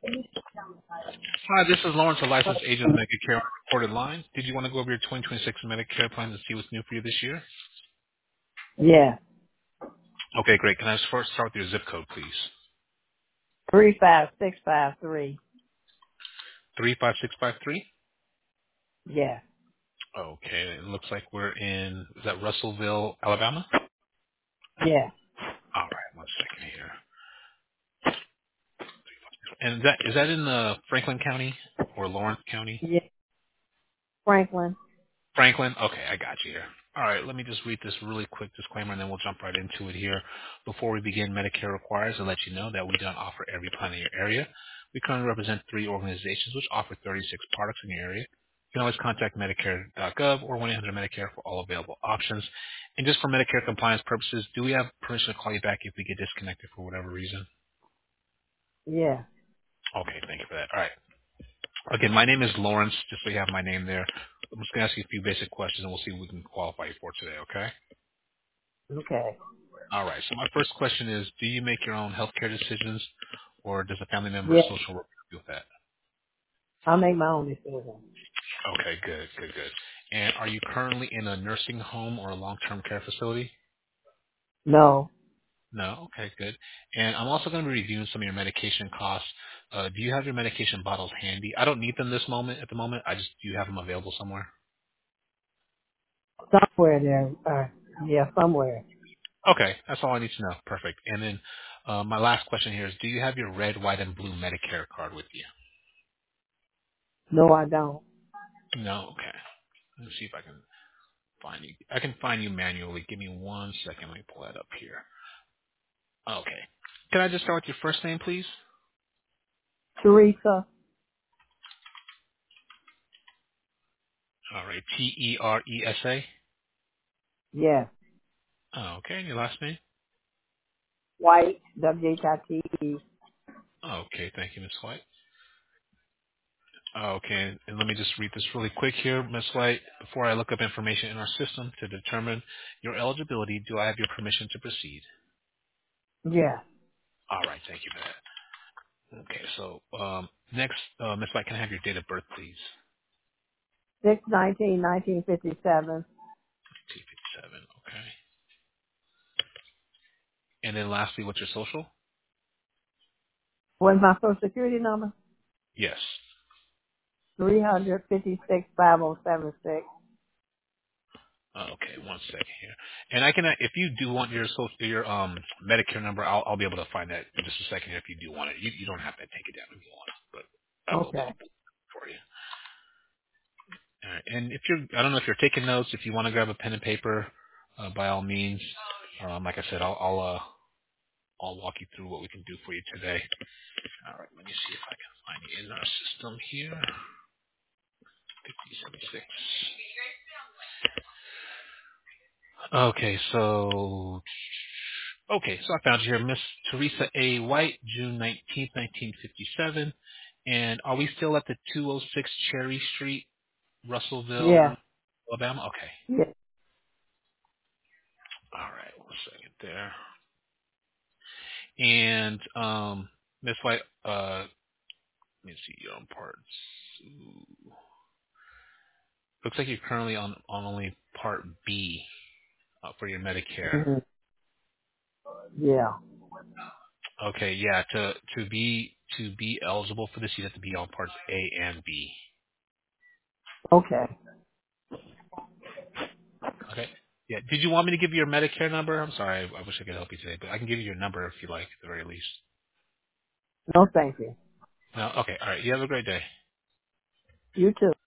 Hi, this is Lawrence, a licensed agent of Medicare on a recorded line. Did you want to go over your 2026 Medicare plan to see what's new for you this year? Yeah. Okay, great. Can I first start with your zip code, please? 35653. 35653? Yeah. Okay, it looks like we're in, is that Russellville, Alabama? Yeah. All right, one second here. And is that in Franklin County or Lawrence County? Yeah. Franklin. Franklin? Okay, I got you here. All right, let me just read this really quick disclaimer, and then we'll jump right into it here. Before we begin, Medicare requires to let you know that we don't offer every plan in your area. We currently represent 3 organizations which offer 36 products in your area. You can always contact Medicare.gov or 1-800-Medicare for all available options. And just for Medicare compliance purposes, do we have permission to call you back if we get disconnected for whatever reason? Yeah. Okay, thank you for that. All right. Again, my name is Lawrence, just so you have my name there. I'm just going to ask you a few basic questions, and we'll see what we can qualify you for today, okay? Okay. All right. So my first question is, do you make your own healthcare decisions, or does a family member or Yeah. social worker do with that? I'll make my own decision. Okay, good, good, good. And are you currently in a nursing home or a long-term care facility? No. No. Okay, good. And I'm also going to be reviewing some of your medication costs. Do you have your medication bottles handy? I don't need them at the moment. Do you have them available somewhere? Somewhere there. Yeah, somewhere. Okay, that's all I need to know. Perfect. And then my last question here is, do you have your red, white, and blue Medicare card with you? No, I don't. No. Okay. Let me see if I can find you. I can find you manually. Give me one second. Let me pull that up here. Okay. Can I just start with your first name, please? Teresa? All right. Teresa. Yeah. Oh, okay. And your last name? White. W-H-I-T-E. Okay. Thank you, Miss White. Okay. And let me just read this really quick here, Miss White. Before I look up information in our system to determine your eligibility, do I have your permission to proceed? Yeah. All right. Thank you for that. Okay. So next, Miss White, can I have your date of birth, please? 6/19/1957. 257. Okay. And then lastly, what's your social? What's my social security number? Yes. 3565076. Okay, one second here. And I can, if you do want your Medicare number, I'll be able to find that in just a second if you do want it. You don't have to take it down if you want, but I will be Okay. able to for you. All right. And if I don't know if you're taking notes. If you want to grab a pen and paper, by all means. Like I said, I'll walk you through what we can do for you today. All right. Let me see if I can find you in our system here. 5076. Okay, so I found you here, Miss Teresa A. White, June 19th, 1957. And are we still at the 206 Cherry Street, Yeah. Russellville, Alabama? Okay. Yeah. All right, one second there. And Miss White, let me see your own parts. Ooh. Looks like you're currently on only Part B for your Medicare. hmm Yeah. Okay, yeah. To be eligible for this, you have to be on Parts A and B. Okay. Okay. Yeah. Did you want me to give you your Medicare number? I'm sorry. I wish I could help you today, but I can give you your number if you like, at the very least. No, thank you. No. Okay. All right. You have a great day. You too.